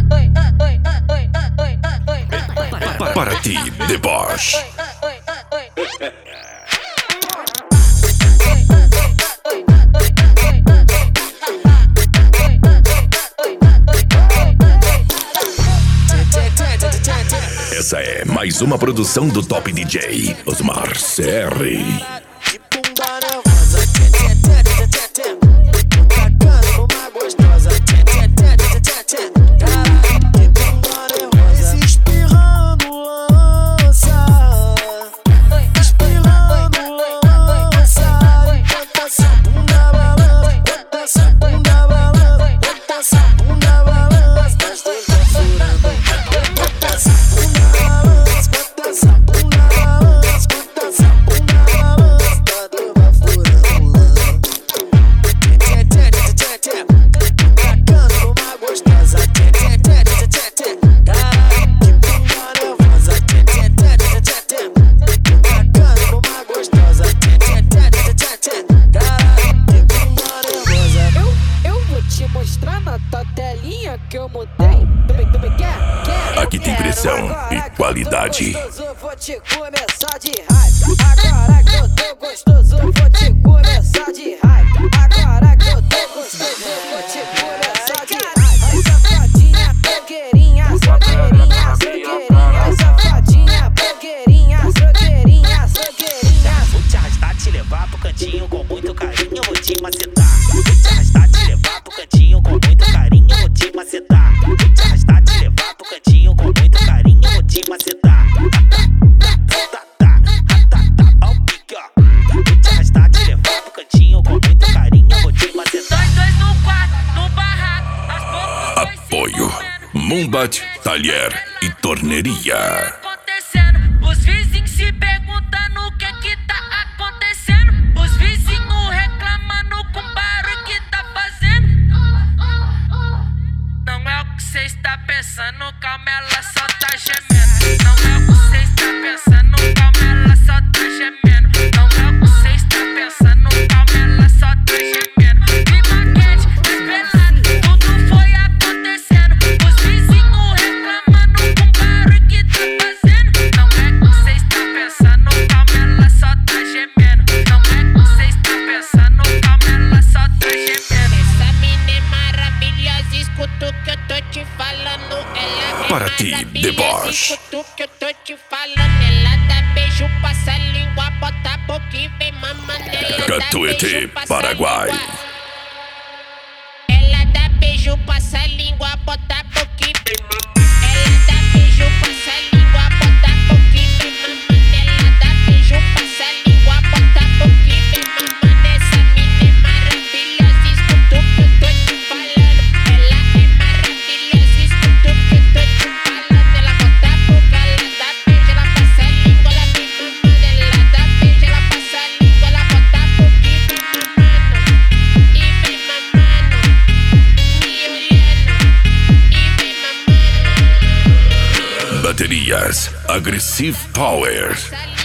Para ti, The Boss. Essa é mais uma produção do Top DJ Osmar CR. Que eu mudei, tu me quer? Aqui tem pressão e qualidade. Vou te começar de raiva. Agora que eu tô gostoso, vou te começar de raiva. Agora que eu tô gostoso, vou te começar de raiva. Safadinha, blogueirinha, blogueirinha, blogueirinha. Safadinha, blogueirinha, blogueirinha, blogueirinha. Vou te arrastar, te levar pro cantinho com muito carinho, vou te macetar. Vou te arrastar, te levar pro cantinho com muito carinho, vou te macetar. Vou te arrastar, te levar pro cantinho com muito carinho, vou te macetar. Ó o pique, ó. Vou te arrastar, te levar pro cantinho com muito carinho, vou te macetar. Dois no quarto, no barraco, aos poucos Apoio Mumbat, Talher e Torneria. acontecendo. Os vizinhos se perguntando o que tá acontecendo. Os vizinhos reclamando com o barulho que tá fazendo. Não é o que cê está pensando, calma, ela só tá gemendo. Não é o que cê está pensando, calma, ela só tá gemendo. Não é o que cê está pensando, calma, ela só tá gemendo. Clima quente, desvelado, tudo foi acontecendo. Os vizinhos reclamando com o barulho que tá fazendo. Não é o que cê está pensando, calma, ela só tá gemendo. Não é o que cê está pensando, calma, ela só tá gemendo. Essa mina é maravilhosa, escuta o que eu tô te falando. Ela é Para ti, The Boss. escuta o que eu tô te falando. Ela dá beijo, passa a língua, bota a boca e vem mamando. Ela dá Catuete, beijo, passa a Paraguai. língua. Ela dá beijo, passa a língua, bota a boca e vem mamando. Ela dá beijo, passa a língua, bota a boca e vem mamando. Ela dá beijo, passa a língua, bota a boca e vem mamando. Essa mina é maravilhosa, escuta o que eu tô te falando. Ela é maravilhosa, escuta o que eu tô te falando. Ela bota a boca, ela dá beijo, ela passa a língua, ela vem mamando. Ela dá beijo, ela passa a língua, ela bota a boca e vem mamando. E vem mamando, me olhando, e vem mamando. Baterias Aggressive Power. Passa a